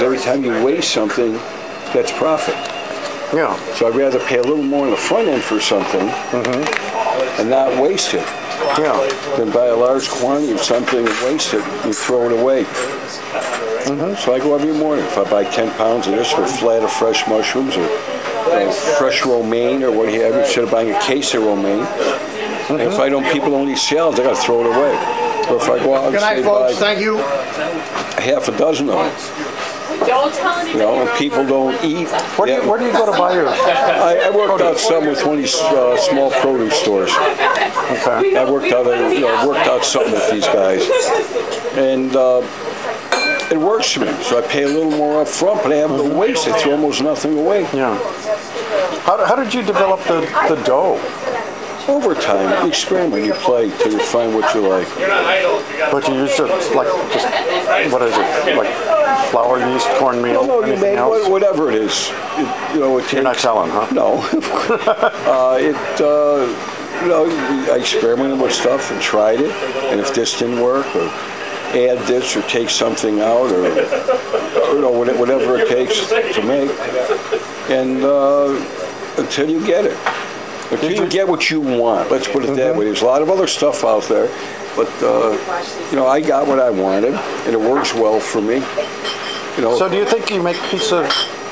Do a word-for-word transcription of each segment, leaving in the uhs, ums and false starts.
Every time you waste something, that's profit. Yeah. So I'd rather pay a little more on the front end for something mm-hmm. and not waste it. Yeah. Than buy a large quantity of something and waste it and throw it away. Mm-hmm. So I go every morning. If I buy ten pounds of this or a flat of fresh mushrooms or uh, fresh romaine or what have you, instead of buying a case of romaine. Mm-hmm. And if I don't, people don't eat salads, I got to throw it away. Or if I go out and Good night, say folks. buy Thank you. half a dozen of them. Don't tell anybody. You know, and people don't eat. Where do you, where do you go to buy your? I, I worked out some with one of these uh, small produce stores. Okay. I worked out, a, you know, worked out something with these guys, and uh, it works for me. So I pay a little more up front, but I have no waste. I throw almost nothing away. Yeah. How, how did you develop the, the dough? Over time, you experiment, you play till you find what you like. But you use it like just what is it like flour, yeast, cornmeal, No, no, you anything make else? whatever it is. It, you know, it takes, You're not selling, huh? No. uh, it, uh, you know, I experimented with stuff and tried it, and if this didn't work, or add this or take something out, or, or you know, whatever it takes to make, and uh, until you get it. Until you get what you want, let's put it mm-hmm. that way. There's a lot of other stuff out there, but uh, you know, I got what I wanted, and it works well for me. You know. So, do you think you make pizza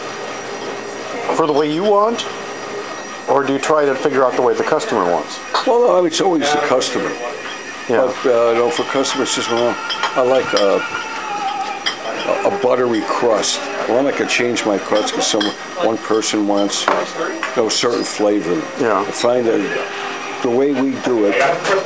for the way you want, or do you try to figure out the way the customer wants? Well, no, I mean, it's always the customer. Yeah. But uh, you know, for customers, just well, I like uh, a, a buttery crust. Well, I'm not gonna change my crust because some one person wants you know, a certain flavor. Yeah. I find that the way we do it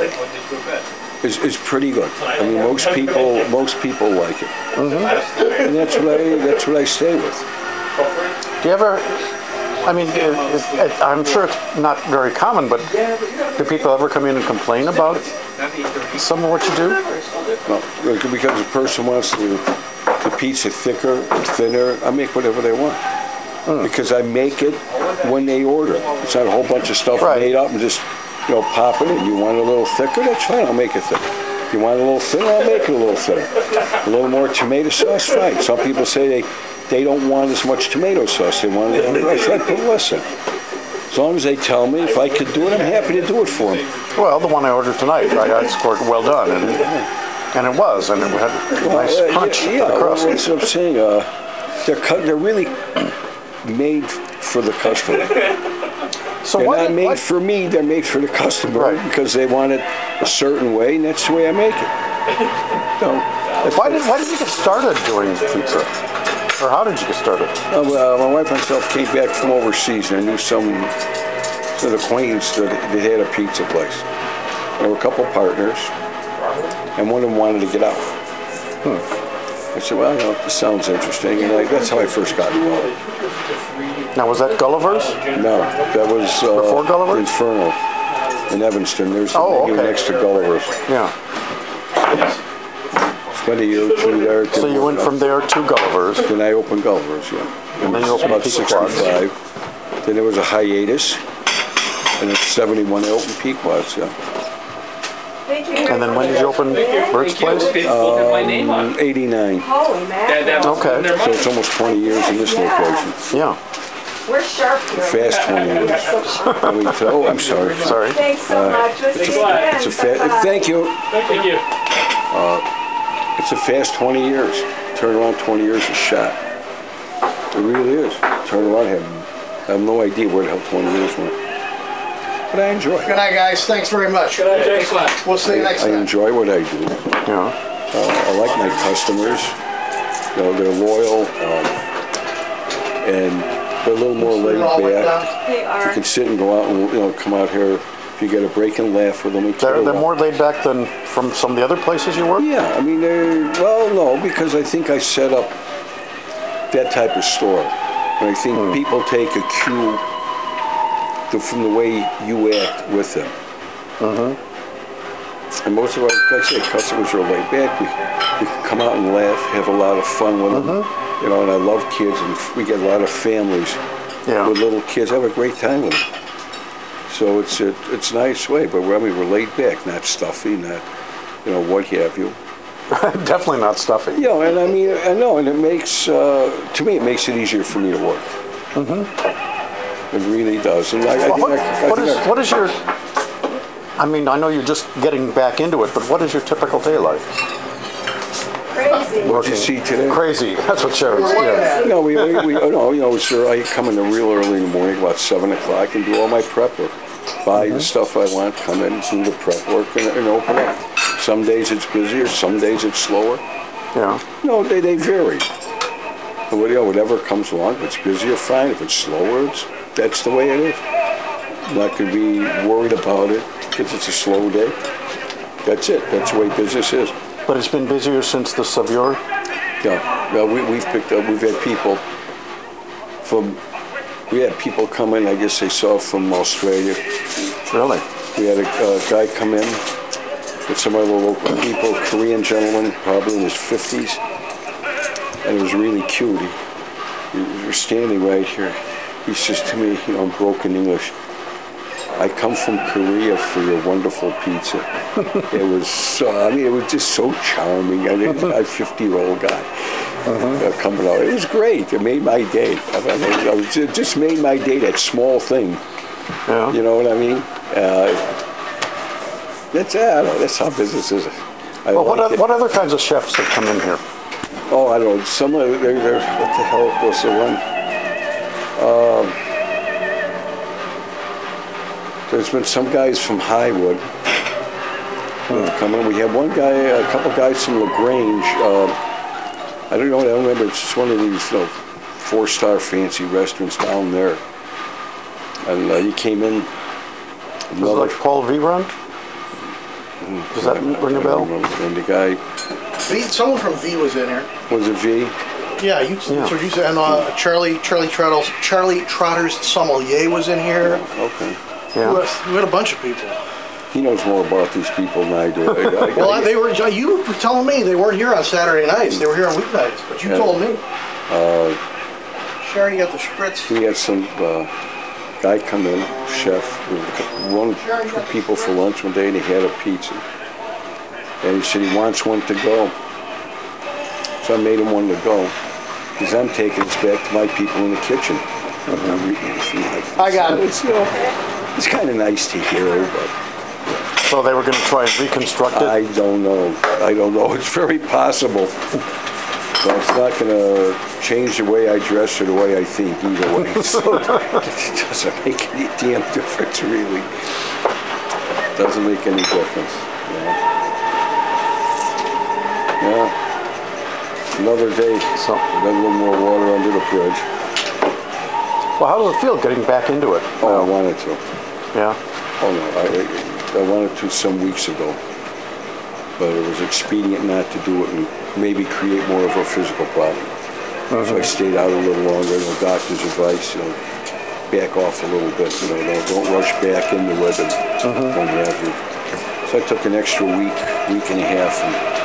is, is pretty good. I mean, most people most people like it, mm-hmm. and that's what I that's what I stay with. Do you ever? I mean, it, it, it, I'm sure it's not very common, but do people ever come in and complain about some of what you do? No, because the person wants the the pizza thicker, thinner. I make whatever they want. Mm. Because I make it when they order. It's not a whole bunch of stuff right. made up and just, you know, pop it in. You want it a little thicker? That's fine. I'll make it thicker. You want it a little thinner? I'll make it a little thinner. A little more tomato sauce? Fine. Some people say they, they don't want as much tomato sauce. They want it. I try to put less in. As long as they tell me if I could do it, I'm happy to do it for them. Well, the one I ordered tonight, I, I scored well done, and, and it was, and it had a nice well, uh, crunch yeah, to yeah, the crust. Well, that's what I'm saying. Uh, they're cut, they're really made for the customer. So they're why not did, made why, for me. They're made for the customer right. because they want it a certain way, and that's the way I make it. So, why did why did you get started doing pizza, or how did you get started? Uh, well, my wife and myself came back from overseas, and I knew some an acquaintance that, that had a pizza place. There were a couple partners, and one of them wanted to get out. Hmm. I said, well, you know, this sounds interesting, and I, that's how I first got involved. Now, was that Gulliver's? No, that was uh, Before Gulliver's? Inferno in Evanston. There's the oh, menu okay. next to Gulliver's. Yeah. Spent a year or two there. So you went from there to Gulliver's. Then I opened Gulliver's, yeah. And, and then you opened about Pequod's. sixty-five. Then there was a hiatus, and in seventy-one I opened Pequod's, yeah. And then when did you open Bert's Place? Um, eighty-nine. Okay. So it's almost twenty years in this location. Yeah. We're sharp here. Fast twenty years. I mean, oh, I'm sorry. Sorry. Thanks so much. We'll It's see a, you again. it's a fa- thank you. Thank you. Uh, it's a fast twenty years. Turn around twenty years is shot. It really is. Turn around, I have, I have no idea where the hell twenty years went. But I enjoy it. Good night, guys. Thanks very much. Good night, Jason. We'll see you next I time. enjoy what I do. Yeah. Uh, I like my customers. You know, they're loyal, um, and they're a little more laid back. They are. You can sit and go out and you know come out here. If you get a break and laugh with them, and They're, they're more laid back than from some of the other places you work? Yeah, I mean, they're well, no, because I think I set up that type of store, and I think hmm. people take a cue to, from the way you act with them. Mm-hmm. And most of our, like I say, customers are laid back. We, we can come out and laugh, have a lot of fun with them. Mm-hmm. You know, and I love kids, and we get a lot of families yeah. with little kids. I have a great time with them. So it's a, it's a nice way, but we're, I mean, we're laid back, not stuffy, not, you know, what have you. Definitely not stuffy. You know, and I mean, I know, and it makes, uh, to me, it makes it easier for me to work. Mm-hmm. It really does. And I, I Well, think what, I, I what think is I- what is your? I mean, I know you're just getting back into it, but what is your typical day like? Crazy. What you see today? Crazy. That's what Sharon's. Yeah. No, we, we, we oh, no, you know, sir, I come in real early in the morning, about seven o'clock, and do all my prep work. Buy the stuff I want, come in, do the prep work, and, and open up. Some days it's busier, some days it's slower. Yeah. No, they, they vary. But, you know, whatever comes along, if it's busier, fine. If it's slower, it's, that's the way it is. I'm not going to be worried about it because it's a slow day. That's it. That's the way business is. But it's been busier since the Savior. Yeah, well, we, we've picked up, we've had people from, we had people come in, I guess they saw from Australia. Really? We had a, a guy come in with some other local people, Korean gentleman, probably in his fifties, and it was really cute. He, we were standing right here. He says to me, you know, in broken English, I come from Korea for your wonderful pizza. It was so, I mean, it was just so charming. I mean, a fifty-year-old guy uh, coming out. It was great. It made my day. I mean, I was, it just made my day, that small thing. Yeah. You know what I mean? Uh, that's, yeah, I don't know, that's how business is. I Well, what, like oth- it. what other kinds of chefs have come in here? Oh, I don't know. Some of they're, they're, what the hell was the one? Um, there's been some guys from Highwood who have come in. We had one guy, a couple guys from LaGrange. Um, I don't know. I don't remember. It's just one of these, you know, four-star fancy restaurants down there. And uh, he came in. Was it like Paul V. Run? Does that ring a bell? And the guy V, someone from V was in here. was a V. Yeah, you, Yeah. that's what you said. And uh, Charlie, Charlie Trottle's, Charlie Trotter's sommelier was in here. Okay. We Yeah. had, we had a bunch of people. He knows more about these people than I do. I, I, Well, I, they were. You were telling me they weren't here on Saturday nights. They were here on weeknights. But you Yeah. told me. Sharon, you got the spritz. We had some uh, guy come in, chef, one two people for lunch one day, and he had a pizza. And he said he wants one to go. So I made him one to go. Because I'm taking this back to my people in the kitchen. I got it. It's, you know, it's kind of nice to hear, but So they were going to try and reconstruct it? I don't know. I don't know. It's very possible. But it's not going to change the way I dress or the way I think either way. So it doesn't make any damn difference, really. It doesn't make any difference. Yeah. Yeah. Another day. So- Got a little more water under the bridge. Well, how does it feel getting back into it? Oh, I wanted to. Yeah. Oh, no. I, I wanted to some weeks ago. But it was expedient not to do it and maybe create more of a physical problem. So I stayed out a little longer. The doctor's advice, you know, back off a little bit. You know, don't, don't rush back into it and what have you. So I took an extra week, week and a half,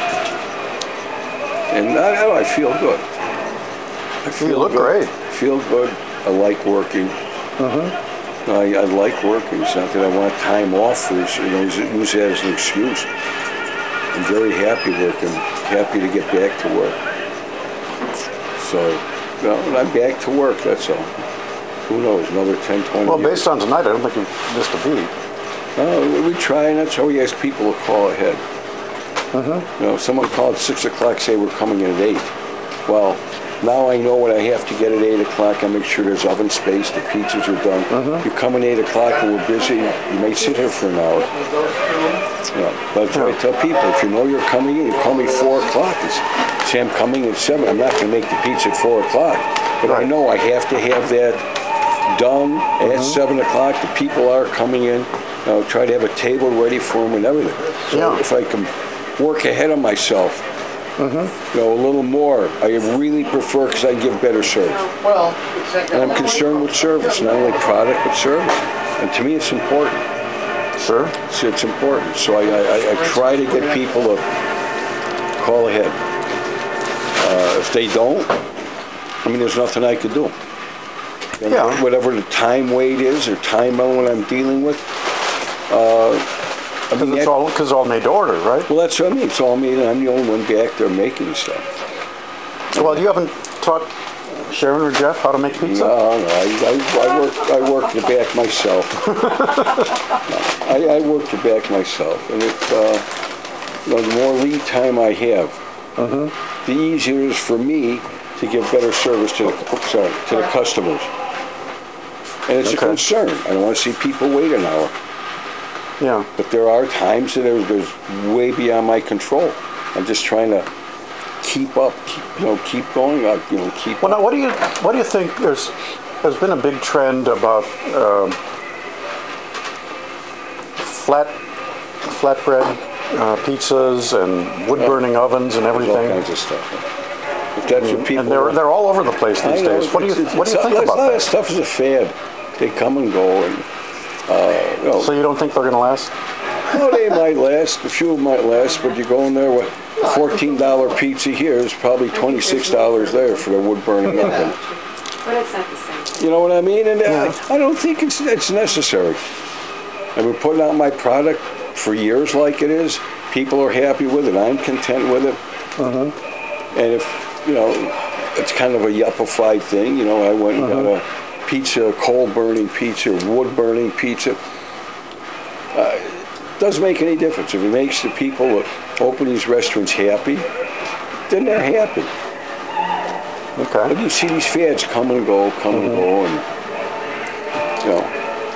and, and I, I feel good. I feel You look good. great. I feel good. I like working. I, I like working. It's not that I want time off. It's, you know, use that as an excuse. I'm very happy working, happy to get back to work. So, you know, I'm back to work, that's all. Who knows, another ten, twenty Well, years. based on tonight, I don't think you missed a beat. No, we try, and that's how we ask people to call ahead. You know, someone called at six o'clock, say we're coming in at eight. Well, now I know what I have to get at eight o'clock. I make sure there's oven space, the pizzas are done. You come in eight o'clock and we're busy, you may sit here for an hour. Yeah, but I tell people, if you know you're coming in, you call me four o'clock. It's, say I'm coming at seven. I'm not going to make the pizza at four o'clock, but I Right. know I have to have that done at seven o'clock. The people are coming in. I'll try to have a table ready for them and everything. So Yeah. if I can work ahead of myself, you know, a little more, I really prefer because I give better service. Well, And I'm concerned with service, not only product but service. And to me, it's important. Sure. It's, it's important. So I, I, I try to get people to call ahead. Uh, if they don't, I mean, there's nothing I could do. And Yeah. Whatever the time weight is or time element I'm dealing with, uh, I mean, it's that- all, because it's all made to order, right? well, that's what I mean. It's all me, and I'm the only one back there making stuff. Well, you haven't taught Sharon or Jeff how to make pizza? No, no, I, I, I work, I work the back myself. No, I, I work the back myself, and it, uh, you know, the more lead time I have, the easier it is for me to give better service to the, sorry, to the customers. And it's Okay. a concern. I don't want to see people wait an hour. Yeah. But there are times that there's, there's way beyond my control. I'm just trying to keep up, keep, you know, keep going up, you know, keep. Well, up. now, what do you what do you think? There's there's been a big trend about um, flat flatbread uh, pizzas and wood burning ovens and There's all everything, kinds of stuff. If that's what people. and they're they're all over the place I these know, days. What do you it's- what do you it's- think a about lot of that? stuff is a fad. They come and go, and uh, you know, So you don't think they're going to last? well, they might last. A few might last, but you go in there with a fourteen dollar pizza here is probably twenty-six dollars there for the wood burning oven. But it's not the same. You know what I mean? And Yeah. I, I don't think it's it's necessary. I've been putting out my product for years like it is. People are happy with it. I'm content with it. And if, you know, it's kind of a yuppified thing. You know, I went and got a pizza, coal burning pizza, wood burning pizza. Uh, it doesn't make any difference. If it makes the people that open these restaurants happy, then they're happy. Okay. But you see these fads come and go, come and go, and you know,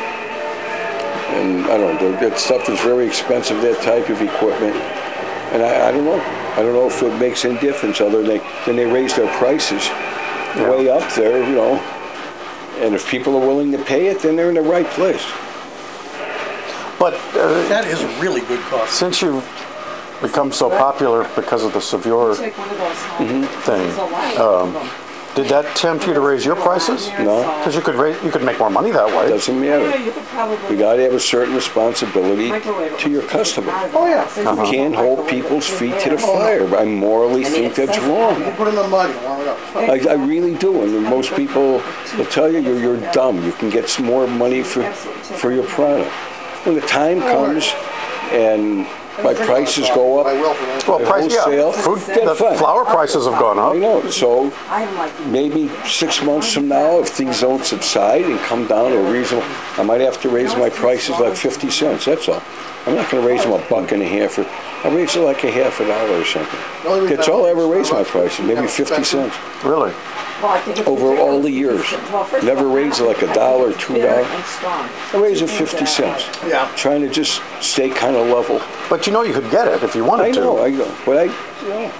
and I don't know. That stuff is very expensive. That type of equipment, and I, I don't know. I don't know if it makes any difference other than then they raise their prices way up there, you know. And if people are willing to pay it, then they're in the right place. But uh, That is really good coffee. since you've become so popular because of the Sevure Take one of those home. thing, There's a lot um, of them. did that tempt you to raise your prices? No. Because you could raise, you could make more money that way. Doesn't Yeah, matter. you could probably. We got to have a certain responsibility microwave it. to your customer. Oh, yeah. You can't hold people's feet to the fire. I morally think that's wrong. You put it in the mud, you warm it up. I, I really do, and most people will tell you you're, you're dumb. You can get some more money for, for your product. When the time comes and my prices go I up, will for that. Well, price, yeah, wholesale, food, then the fine. flour prices have gone I up. know. So I like. maybe six months from now, if things don't subside and come down to a reasonable, I might have to raise my prices like fifty cents. That's all. I'm not going to raise them a buck and a half. Or, I raise it like a half a dollar or something. That's all I ever raised my prices, maybe fifty cents. Really? Well, I think it's Over a all the difference. years. Well, first of Never all, raised it like a I think dollar, it's two bitter dollars. and strong. I raise it Two things fifty that I cents. like. Yeah. Trying to just stay kind of level. But you know you could get it if you wanted I know, to. I know, but I, you know,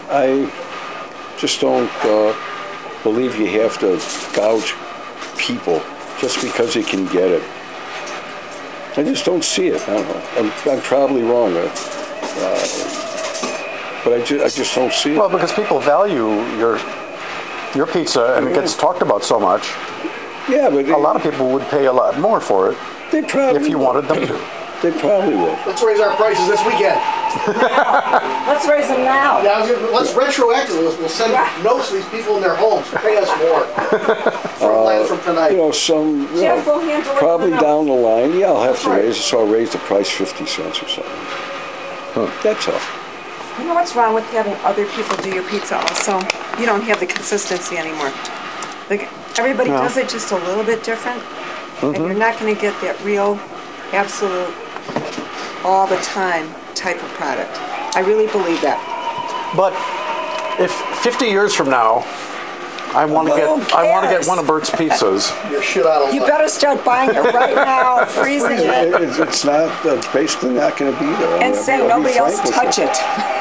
I just don't uh, believe you have to gouge people just because you can get it. I just don't see it. I don't know. I'm, I'm probably wrong, uh, uh, but I, ju- I just don't see it. Well, because people value your your pizza and it gets talked about so much. Yeah, but A lot of people would pay a lot more for it they probably if you will. wanted them to. They probably will. Let's raise our prices this weekend. Let's raise them now. Yeah, I was gonna, let's retroactively, we'll, we'll send notes to these people in their homes, pay us more. From, uh, from You tonight. know, some, you Jeff know, will handle it probably for down the line, yeah, I'll have to right. raise it, so I'll raise the price fifty cents or something. That's all. You know what's wrong with having other people do your pizza also? You don't have the consistency anymore. Like, everybody No. does it just a little bit different, and you're not gonna get that real, absolute, all the time type of product. I really believe that. But if fifty years from now, I want to Who get I want to get cares? one of Bert's pizzas. You're shit out of You luck. better start buying it right now, freezing it, It- It's, it's not, it's basically not gonna be there. and I'll- say I'll be nobody else frank with touch you. it.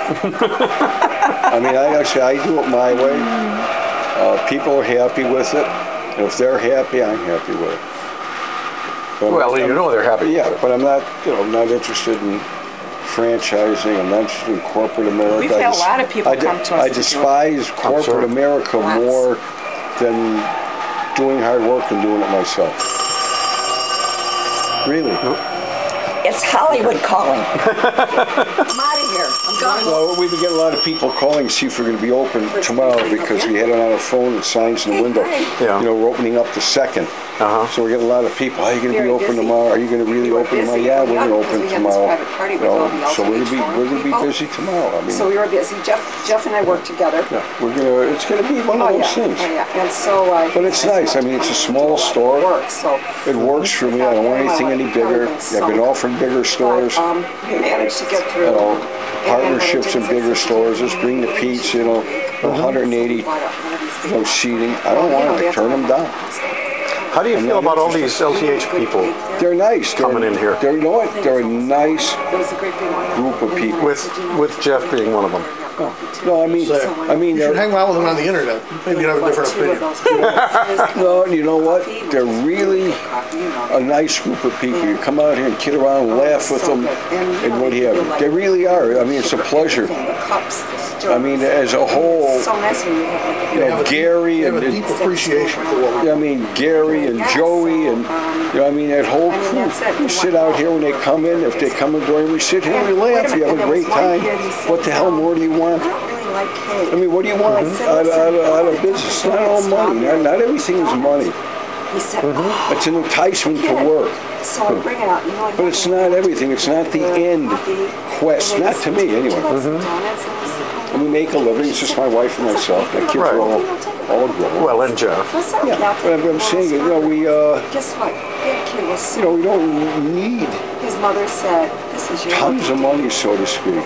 I mean, I actually, I do it my way. Uh, people are happy with it, and if they're happy, I'm happy with it. But Well, I'm- you know they're happy. Yeah, but I'm not, you know, I'm not interested in franchising. I'm not interested in corporate America. We've I had a des- lot of people I de- come to us I to do it. despise corporate sure. America Lots. more than doing hard work and doing it myself. Really. It's Hollywood calling. I'm out of here. I'm gone. Well, we've been getting a lot of people calling to see if we're going to be open tomorrow because we had it on our phone and signs in the window. Yeah. You know, we're opening up the second. Uh-huh. So we're getting a lot of people. Are you going to be Very open busy. tomorrow? Are you going to really We were open tomorrow? busy. Yeah, we're Yeah, going to because open we had this tomorrow. private party with You know, all the so we're going to be L T H we're going to be people. busy tomorrow. I mean, So we were busy. Jeff, Jeff and I worked together. yeah, we're gonna. It's going to be one of Oh those yeah, things. oh yeah. And so. Uh, But it's nice. I mean, it's a small store. It works. So. It works for me. I don't want anything any bigger. I've been offered bigger stores. But, um, we managed to get through. You know, And then partnerships in when it bigger did stores. Just bring the Pete's. You know, one hundred eighty. You know, seating. I don't want to turn them down. How do you feel about all these L T H people They're nice. They're, coming in here? They're, you know what? They're a nice It was a great big one. group of people. with with Jeff being one of them? No, I mean, I mean, You should they're, hang around with them on the internet. Maybe you'd have a different opinion. no, you know what? They're really a nice group of people. You come out here and kid around and laugh with them and what have you. They really are. I mean, it's a pleasure. I mean, as a whole, So nice when you have like a you know, Gary They have and, a deep and appreciation for what we I mean, Gary and Joey and, you know, I mean, that whole crew. We sit out here when they come in. If they come in during, we sit here and we laugh. We have a great time. What the hell more do you want? I don't really like cake. I mean, what do you want out, of- out, of- out of business? It's not all money. Not, not everything is money. He said, oh, It's an enticement to work. so I bring it out. You know, I But it's not everything. It's not the end quest. Not to me, anyway. And we make a living. It's just my wife and myself. My kids are all, all grown. Well, and Jeff. Yeah, but I'm, I'm saying, you know, we, uh, Guess what? That kid was so. you know, we don't need His mother said, "This is your." tons of money, so to speak.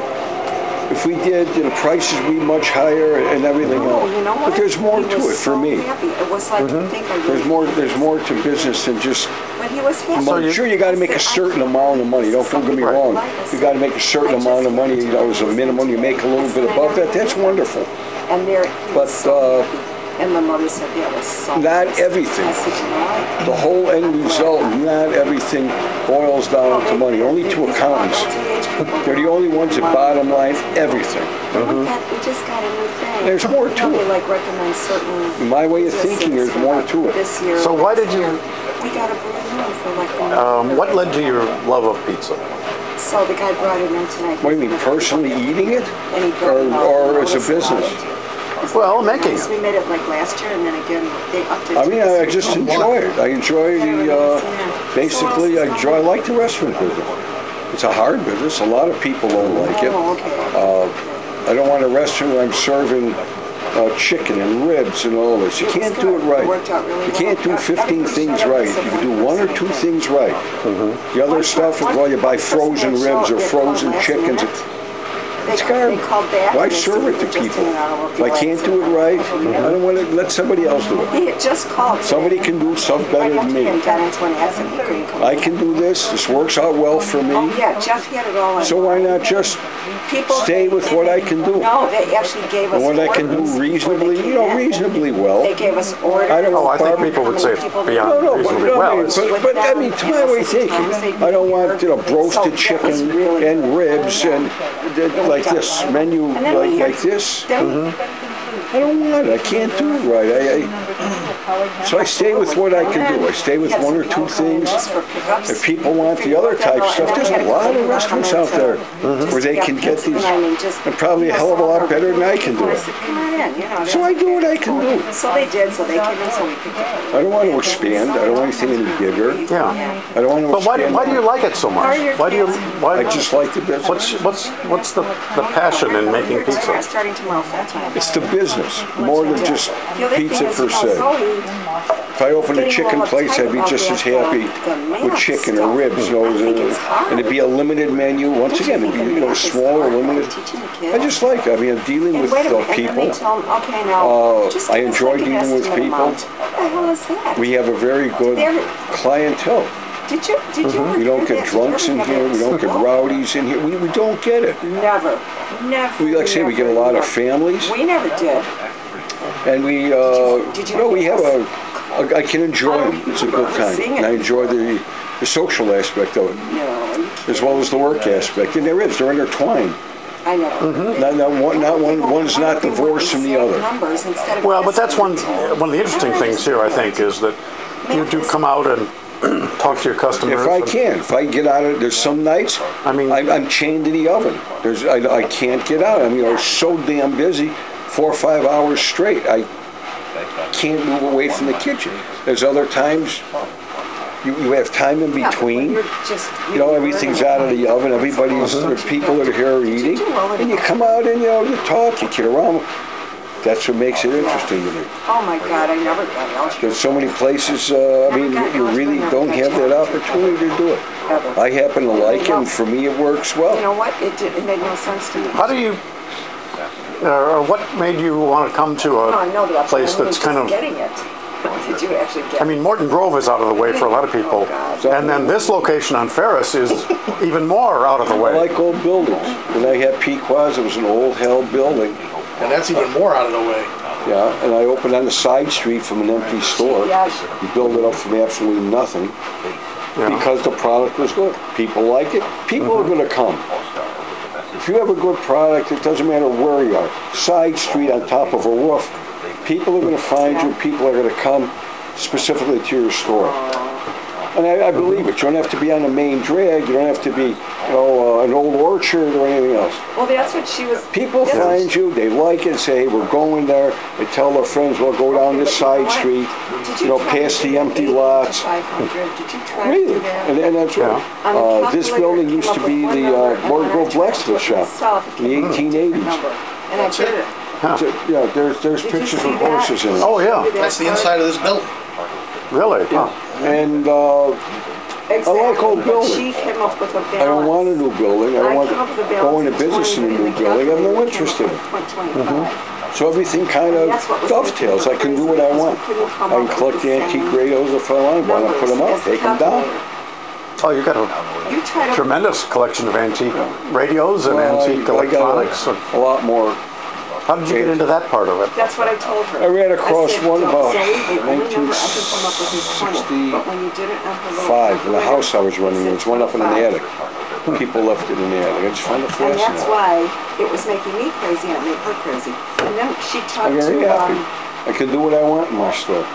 If we did, you know, prices would be much higher and everything No, else. you know what? But there's more He to was it for so me. happy. It was like, I think I really There's more. There's more to business than just. But he was happy. Money. Sure, you got to make a certain amount of money. Don't, don't get me Right. wrong. You got to make a certain amount of money. You know, as a minimum, you make a little bit above that. That's wonderful. And there, he But, was so uh, happy. And the mother said, "That was so." Not nice." everything. I said, "You know what?" The whole end result, not everything boils down to money. Only to accountants. They're the only ones that bottom line everything. We got- we just got a new thing. There's more You to know, it. They like recommend certain. My way of thinking, there's businesses more like to it. This year. So why did you- We got a brand new for like. the- Um, what led to your love of pizza? So the guy brought it in tonight. What do you mean, personally eating it? And he brought Or, it out. or as a Noticed about business? it. Well, making So we it. made it like last year, and then again they upped it. I to mean, this I year. just enjoy it. I enjoy the, uh, basically, I enjoy, I like the restaurant business. It's a hard business. A lot of people don't like it. Oh, okay. I don't want a restaurant where I'm serving uh, chicken and ribs and all this. You can't do it right. You can't do fifteen things right. You can do one or two things right. The other stuff is, well, you buy frozen ribs or frozen chickens. It's garbage. Why serve it to people? If I can't do it right, I don't want to let somebody else do it. He had just called. Somebody can do stuff better than me. I can do this. This works out well for Oh, me. yeah, Jeff had it all. in So why not just People- stay with what I can do? No, they actually gave us And what I can orders do before they reasonably, came you know, in. reasonably well. They gave us orders. I don't know Oh, I think Barbara- people would say it's No, beyond no, but, reasonably no, well. I mean, It's- but, but I mean, to my way of thinking, I don't want, you know, roasted chicken and ribs and th- like this menu like, like this. I don't want it. I can't do it right. I, I, so I stay with what I can do. I stay with one or two things. If people want the other type stuff, there's a lot of restaurants out there where they can get these, and probably a hell of a lot better than I can do it. Come on in, you know. So I do what I can do. So they did, so they came in, so we picked it up. I don't want to expand. I don't want anything any bigger. Yeah. I don't want to But why do, expand. why do you like it so much? Why do you? Why? I just like the business. What's what's what's the the passion in making We're pizza? starting tomorrow full time. It's the business more than just The other thing pizza is, per you know, se. Zoe, If I opened a chicken place, I'd be just as happy with chicken or ribs, you know, and it'd be a limited menu. Once again, it'd be, you know, smaller, limited. I just like it. I mean, I'm dealing with Wait a uh, minute, and then people. they tell 'em, okay, now, Uh, just I give us enjoy like an dealing with estimate people. amount. What the hell is that? We have a very good clientele. Did you, did you ever We don't hear get that? drunks Did in you ever here. have We don't get that? rowdies in here. We, we don't get it. Never, never. We, like I say, we get a never, lot of never. families. We never did. And we, uh, Did you you know, we have have a, a, I can enjoy them. It's a good time. And I enjoy the, the social aspect of it, No, as well as the work aspect. And there is, they're intertwined. I never. Not, not one, not one, one's not They want divorced from the other. numbers instead of Well, but that's one estimates. one of the interesting things here. I think is that you do come out and talk to your customers. If I and- can, if I get out of, there's some nights, I mean- I'm, I'm chained to the oven. There's, I, I can't get out. I mean, I was so damn busy, four or five hours straight. I can't move away from the kitchen. There's other times you, you have time in Yeah, but when between. you're just You know, really everything's learning out of the oven. Everybody's, the people that are here are eating, and you come out and you know you talk, you kid around. That's what makes it interesting to me. Oh my God, I never got algebra. There's so many places. Uh, I mean, you really don't have that opportunity to do it. I happen to like it, and for me, it works You well. know what? It did, it made no sense to me. How do you, uh, or what made you want to come to Oh, I know the a place option. that's kind of, Getting it. Did you actually get I mean, Morton Grove is out of the way for a lot of people. And then this location on Ferris is even more out of the I way. like old buildings. When I had Pequod's, it was an old hell building. And that's even more out of the way. Yeah, and I opened on the side street from an empty store. Yeah. You build it up from absolutely nothing Yeah. because the product was good. People like it. People are going to come. If you have a good product, it doesn't matter where you are. Side street on top of a roof. People are going to find you. People are going to come specifically to your store. And I, I believe it. You don't have to be on the main drag. You don't have to be, you know, uh, an old orchard or anything else. Well, that's what she was. People Yes. find you, they like it, say, hey, we're going there. They tell their friends, we'll go down this side street, Did you know, try past to the do empty eighty lots. to five hundred? Did you try to Really? do that? And, and that's right. Yeah. On the Uh, this calculator, building it used came to up be with one the number, uh, and Morton when I Grove tried to blacksmith put shop myself, it in the came up with a eighteen different eighties. number. And I did it. So, yeah, there's, there's Did you pictures see of that? horses in it. Oh, yeah. That's the inside of this building. Really? Huh. And uh, Exactly. I like old But buildings. she came up with a balance. I don't want a new building. I don't I want came up with a to balance go into of business in a twenty, new and the building. I have no calculator interest came in up it. with point twenty-five. So everything kind of And that's what was dovetails. I can do what I want. I can collect the antique radios if I want. Want to put them up, take them down. Oh, you got a You try to. tremendous collection of antique radios and Well, I- antique I got electronics. a, a lot more. How did you get into that part of it? That's what I told her. I ran across said, one "Don't about say the only number I can come up with is twenty, but when you did it on her little Five in the calculator, house I was running. it There was one up in the said attic. People left it in the attic. I just found it And that's fascinating. why it was making me crazy and it made her crazy. And then she I'm talked very to, happy. um, I can do what I want in my store.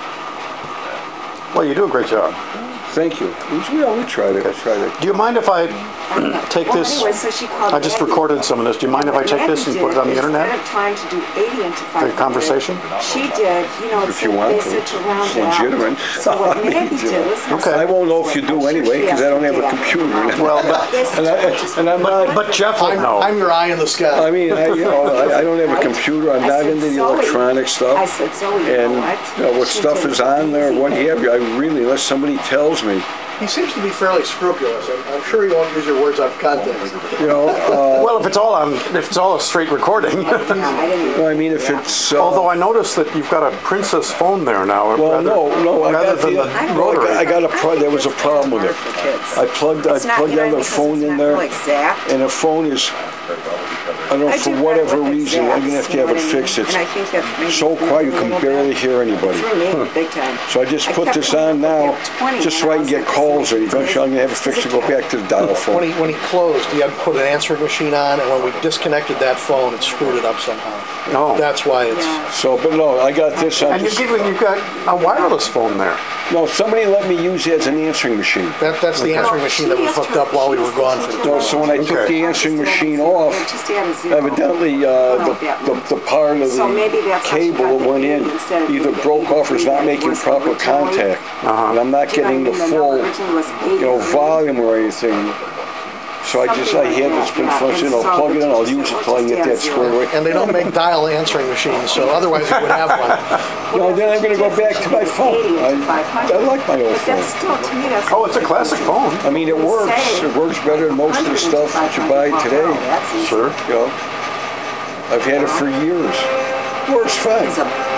Well, you do a great job. Thank you. We, yeah, we tried it. We tried it. Do you mind if I take well, this? anyway, so she called I just Maggie. recorded some of this. Do you mind if I take Maggie this and did, put it on the internet? Instead of trying to do eighty into five hundred, conversation? she did, you know, If it's you like want they to. said to round It's it out. legitimate. So what I mean, Maggie you did know. was... Okay. I won't know if you do anyway because I don't have a computer. Well, but, And, I, and I'm not. but Jeff would I'm, know. I'm your eye in the sky. I mean, I, you know, I, I don't have a computer. I'm I not said, into the Zoe. electronic stuff. I said, Zoe, you And know what? you know, what She stuff did is on there, easy what thing. have you. I really, unless somebody tells me, He seems to be fairly scrupulous. I'm, I'm sure he won't use your words out of context. you know. Uh, Well, if it's all on, if it's all a straight recording. Yeah, I didn't well, I mean, if it's. Uh, Although I noticed that you've got a Princess phone there now. Well, rather, no, no, I rather got than the, the, I don't no, I rotary. got, I got a I pro, think there was a it's problem with hard it. for kids. I plugged, I It's not, plugged you know, the other because phone it's in not there, real exact. and the phone is, I don't know, I for do whatever better with reason, I'm gonna have exacts, to you have know it what I fixed. mean? It's And I think that's maybe so threw quiet me you a can little barely bit. hear anybody. Threw me big time. So I just I put kept this coming on up with now, that twenty, just and so I I can was get like, calls, or this is- eventually I'm gonna have it fixed to go back to the dial When phone. he, when he closed, he had put an answering machine on, and when we disconnected that phone, it screwed it up somehow. No. That's why it's... Yeah. So, but no, I got this on, And you've just, given, you've got a wireless phone there. no, somebody let me use it as an answering machine. That, that's the answering machine that was hooked up while we were gone for the No, so when I took Okay. the answering machine off, Just add a zero. evidently, uh, the, the, the part of So maybe the that's how she cable got that the went in eighty instead of either the broke off or is not making was proper originally. contact. And I'm not Do you know getting the what I mean? full, number originally was you know, eighty-three. volume or anything. So I just, I had this been function, I'll plug it in, I'll use it till I can get that squared away. And they don't make dial answering machines, so otherwise you would have one. No, then I'm gonna go back to my phone. I, I like my old But that's phone. still, to me, that's... Oh, it's a classic phone. I mean, it works, it works better than most of the stuff that you buy today. Sure. You know, I've had it for years. Works fine.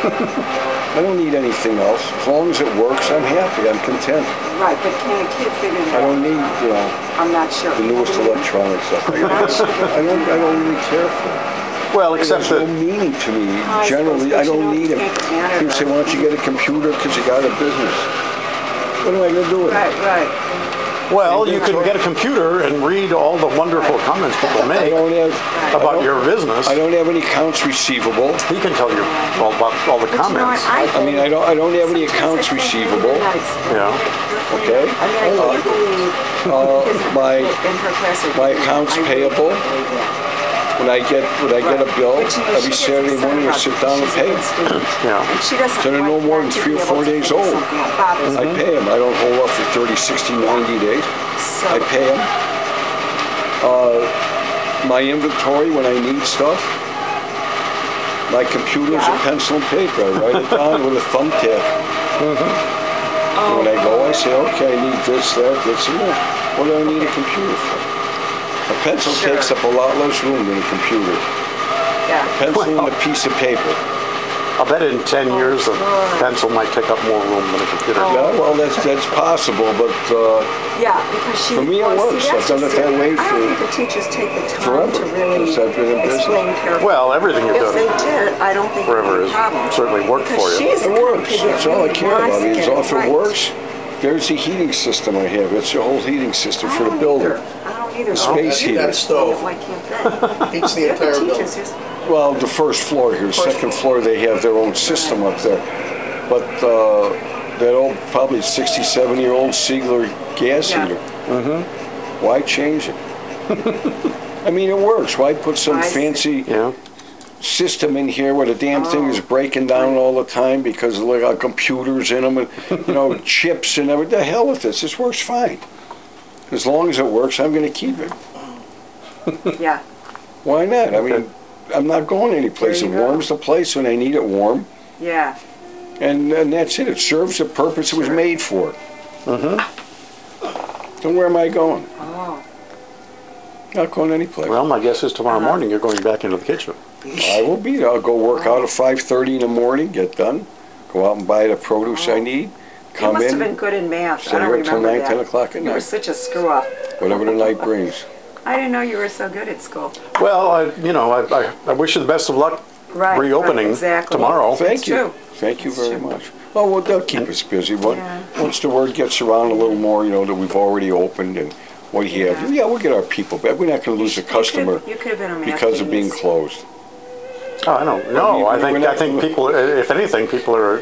I don't need anything else. As long as it works, I'm happy, I'm content. Right, but can a kid figure it I out? don't need, you know, I'm not sure. the newest electronic stuff. I I don't, I don't really care for it. Well, except There's no that meaning to me. I Generally, suppose, I but you don't know, need it. it can't matter. People say, why don't you get a computer because you got a business? What am I going to do with it? Right, right. Well, you can get a computer and read all the wonderful comments people I make don't have, I about don't- your business. I don't have any accounts receivable. He can tell you all about all the But you know what, comments. I mean, I don't, I don't have any accounts Sometimes I think receivable. maybe not explain Yeah. it. Okay. I mean, I can't believe. because my- in her class or- my accounts I really payable, can't believe that. When I get, when I get a bill, But, you know, every she gets Saturday excited morning I about sit it. down and She's a pay good them. student. Yeah. And she doesn't So they're no like more not than to three be or able four to days finish old. something. It bothers I me. pay them. I don't hold off for thirty, sixty, ninety days. So- I pay them. Uh, my inventory when I need stuff, my computer's a Yeah. pencil and paper. I write it down with a thumbtack. Oh, When I go, I say, okay, I need this, that, this, and that. What do I need a computer for? A pencil Sure. takes up a lot less room than a computer. yeah. Pencil and a piece of paper. I'll bet in ten years a pencil might take up more room than a computer. Oh. Yeah, well, that's that's possible, but uh, Yeah, because she. For me, it well, see, works. that's I've done just it that way I for don't think the teachers take the time forever, to really since I've been in business. explain carefully. Well, everything you've If they done did, I don't think it forever would be a has problem. certainly worked for Because you. she's the it kind of works. kid that That's all I really care wants about. to I mean, get as it if it right. works, there's the heating system I have. It's the whole heating system for I the don't building. either. I don't either. The space That- heater. that stove Why can't they? heats the They're entire the building. teachers. There's- Well, the first floor here, second floor, they have their own system up there. But uh, that old, probably sixty-seven year old Siegler gas Yeah. heater. Why change it? I mean, it works. Why put some I see. fancy Yeah. system in here where the damn thing is breaking down all the time because of like computers in them and you know chips and everything? The hell with this. This works fine. As long as it works, I'm going to keep it. Yeah. Why not? I mean, I'm not going anyplace. There It you go. warms the place when I need it warm, Yeah. and, and that's it. It serves the purpose it was made for. Mm-hmm. So where am I going? Oh. Not going anyplace. Well, my guess is tomorrow Uh-huh. morning you're going back into the kitchen. I will be there. I'll go work out at five thirty in the morning, get done, go out and buy the produce I need, You come must have in, been good in math. stay I don't here till remember nine, that. ten o'clock at You were night. such a screw up. whatever the night brings. I didn't know you were so good at school. Well, I, you know, I, I, I wish you the best of luck Right, reopening right, exactly. tomorrow. Thank It's you. true. Thank you It's very true. much. Well, well, they'll keep us busy. Once, Yeah. once the word gets around a little more, you know, that we've already opened and what do you have? Yeah. Yeah, we'll get our people back. We're not going to lose a customer You could have been a math because of being genius. closed. Oh, I don't know. I We're think not- I think people, if anything, people are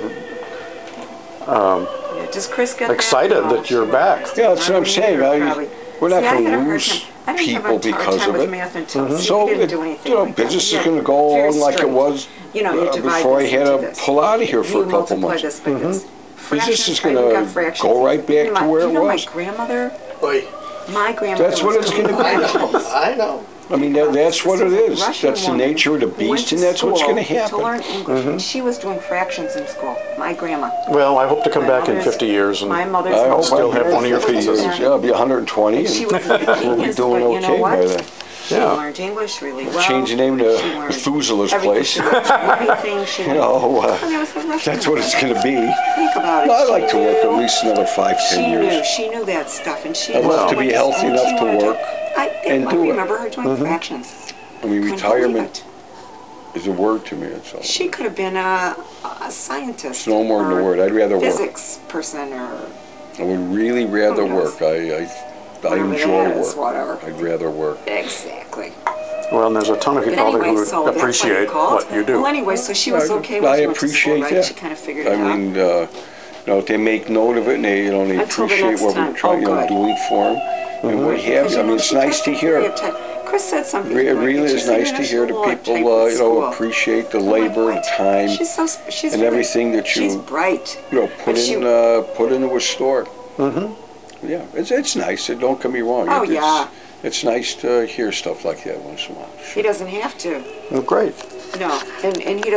Yeah, Does Chris get that? excited No, that you're she back. wouldn't. Yeah, that's what I'm Me saying. neither, I- probably. we're not See, I gonna had a hard lose time- I didn't have a people hard because time of with it. math until So, so didn't it, do anything you know, like that. business is Yeah, going to go very on like it straight. was You know, you uh, divide before I this had into to this. pull out of here for You a couple multiply months. this by this. Business is Fractions, I gonna got fractions. go right back to My- where you it know was. My grandmother, Boy, my grandmother That's what was it's doing gonna be. I know, fractions. I know. I mean, that, that's what it is. Russian That's the woman nature of the who went beast, to and that's what's school going to happen. To learn English, and she was doing fractions in school. My grandma. Well, I hope to come My back in mother's- fifty years and My mother's I hope still I have one of your fifty pizzas. years. Yeah, I'll be one hundred twenty, And she and was a we'll be genius, doing but you know okay what? by then. She Yeah. learned English really well. Change the name to She learned Methuselah's everything. Place. She learned everything. She You learned. know, uh, And there was a Russian that's what it's going to be. Think about it. I'd She like to work at knew- least another five, She ten knew. years. She knew that stuff, and she. I'd love to went be healthy school, enough she to learned work I, and I do it. remember her doing fractions. I mean, Couldn't believe retirement it. is a word to me. It's all. She could have been a, a scientist. It's no more than a or word. I'd rather work. Physics person or I would really rather Who knows? work. I, I, I Whatever enjoy that is, work. whatever. I'd rather work. exactly. well, and there's a ton of But people out there anyway, who so would that's what appreciate you called. what you do. Well, anyway, so she was I- okay when I she went to school, appreciate right? that. She kind of figured I it out. mean, uh, you know, they make note of it and they, you know, they Until the appreciate next what time. we're trying, you Oh, know, good. doing for them and what have Because, you. I know, mean, it's she nice kept to me hear. very uptight. Chris said something. It like really that. She is said, nice "You to know, hear she's a that little people, uptight uh, with you know, school." appreciate the I'm like, labor, the "What?" time, She's so she's and very- everything that She's you, bright. you know, put But she- in, uh, put into a store. Mm-hmm. Yeah, it's it's nice. Don't get me wrong. Oh, It- yeah. It's, it's nice to hear stuff like that once in a while. He doesn't have to. Well, great. No, and and he